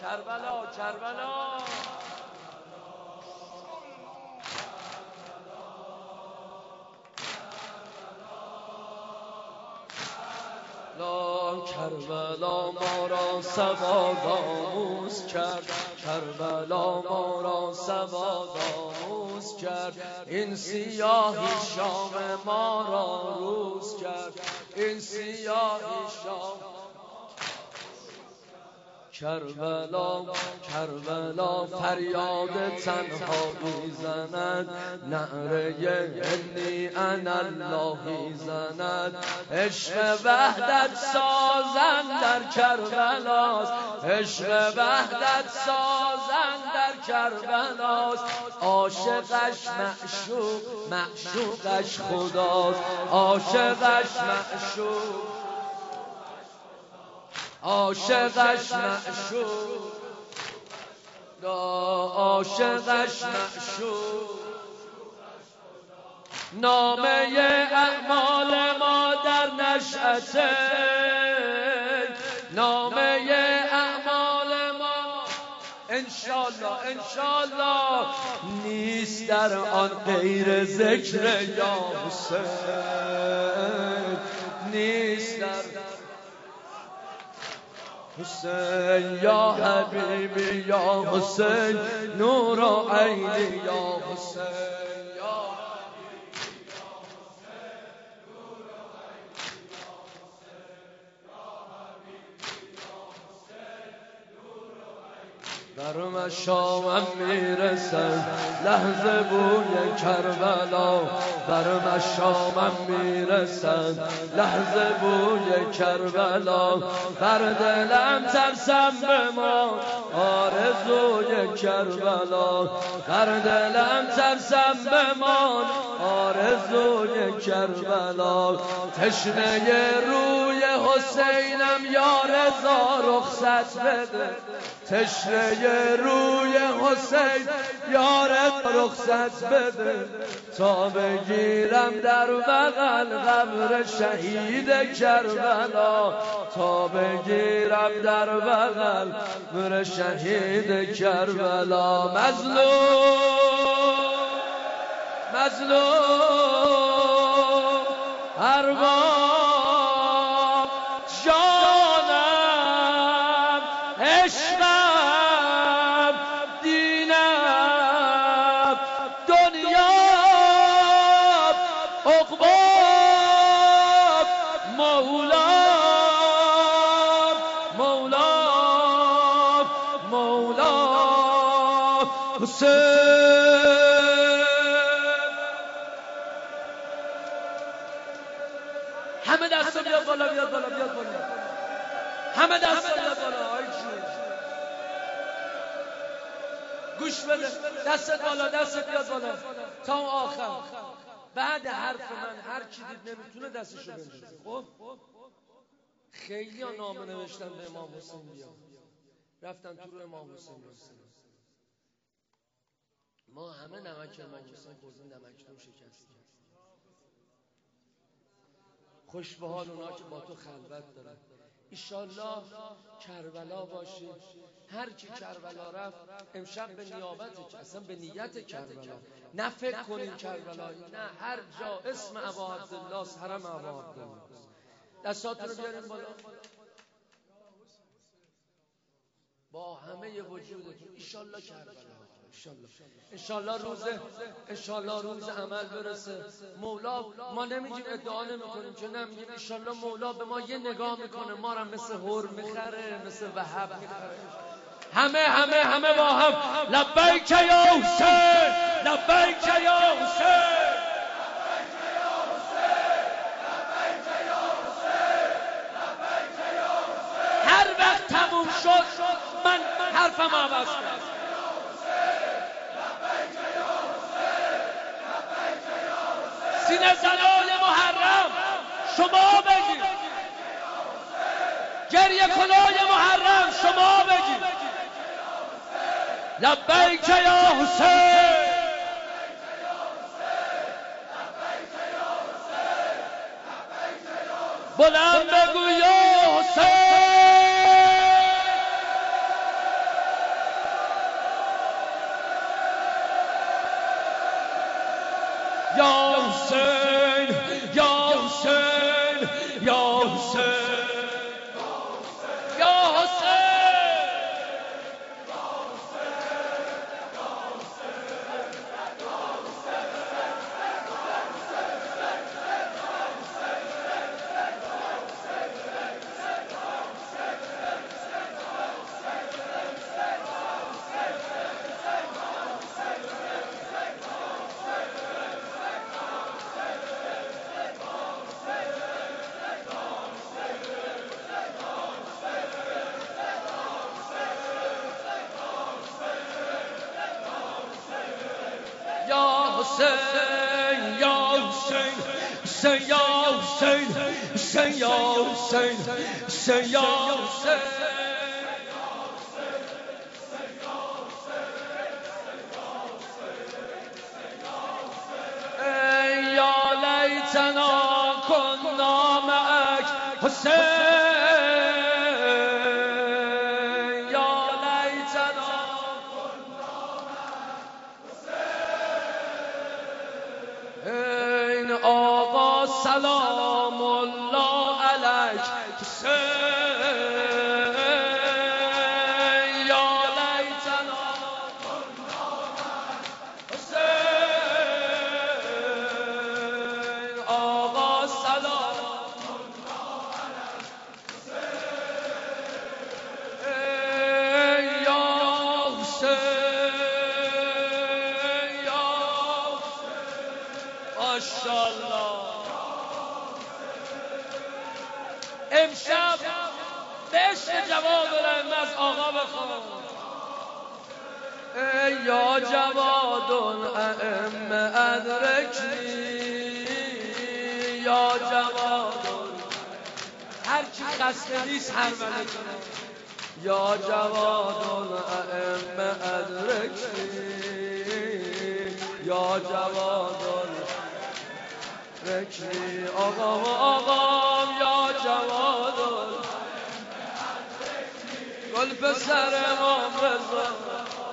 کربلا کربلا کربلا ما را سواد آموز کرد، کربلا ما را سواد آموز کرد، این سیاهی شام ما را روز کرد، این سیاهی شام. کربلا کربلا فریاد تنها میزند، نعره انی انا الله میزند، عشق وحدت سازند در کربلاست، عشق وحدت سازند در کربلاست، عاشقش معشوق معشوقش خداست، عاشقش معشوق عاشقش معشوق عاشقش معشوق. نامه اعمال ما در نشأته، نامه اعمال ما انشالله انشالله نیست در آن غیر ذکر یا حسین، نیست در حسین یا حبیبی یا حسین، نور عینی یا حسین، بر مشامم میرسد لحظه بوی کربلا، بر مشامم میرسد لحظه بوی کربلا، بر دلم ترسم بمان آرزوی کربلا، بر دلم ترسم بمان آرزوی کربلا، تشنه روی حسینم یا رضا رخصت بده، تشنه روی حسین یا رخصت بده، تا بگیرم در بغل قبر شهید کربلا، تا بگیرم در بغل قبر شهید کربلا. مظلوم مظلوم ارباب جانم عشقم دینم دنیا عقبام مولام مولام مولام حسین. همه دست بیاد بالا بیاد بالا بیاد بالا، همه دست بیاد بالا. آی جون گوش بده، دستت بالا دستت بیاد بالا تا اون آخر. بعد حرف من هر کی دید نمیتونه دستشو بندازه. خب خیلی ها نامه نوشتن به امام حسین بیا، رفتن تو رو امام حسین برسن. ما همه نمک امام حسین خوردیم، نمکتون شکستیم. خوش به حال اونا که با تو خلوت دارن. ایشالله کربلا باشی. هر کی کربلا رفت امشب به نیابت، اصلا به نیت کربلا، نه فکر کنین کربلایی، نه هر جا اسم ابا عبدالله است، حرم ابا عبدالله. دستاتون رو بیارین بالا با همه وجودتون. ایشالله کربلا، انشالله روز عمل برسه. مولا ما نمیگیم، ادعا نمیکنیم که نمیگیم، انشالله مولا به ما یه نگاه میکنه، ما رو مثل هور میخره، مثل وهب میخره. همه با هم لبیک یا حسین، لبیک یا حسین، هر وقت تموم شد من حرفم عوض کنم. سینه زنان محرم شما بگید، گریه کنای محرم شما بگید لبیک یا حسین، بلند بگو یا حسین، حسین یا حسین حسین یا حسین حسین یا حسین حسین یا حسین یا لیتنا کنا معک حسین آقا سلام الله علیک حسین یا لیتنا حسین آقا سلام یا حسین یا ماشاءالله. امشب بهش جواب دارم از آقا بخوام یا جواد ائم ادرکنی یا جواد هر کی خسته نیست هر ولی کنه یا جواد ائم ادرکنی یا جواد رکنی آقا و آقام یا جواد گل پسر امام رضا